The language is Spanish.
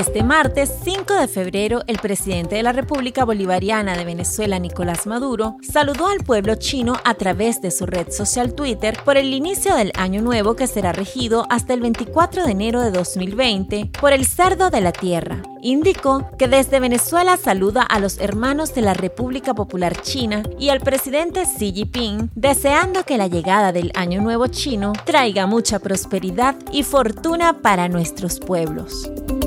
Este martes 5 de febrero, el presidente de la República Bolivariana de Venezuela, Nicolás Maduro, saludó al pueblo chino a través de su red social Twitter por el inicio del año nuevo que será regido hasta el 24 de enero de 2020 por el Cerdo de la Tierra. Indicó que desde Venezuela saluda a los hermanos de la República Popular China y al presidente Xi Jinping, deseando que la llegada del Año Nuevo chino traiga mucha prosperidad y fortuna para nuestros pueblos.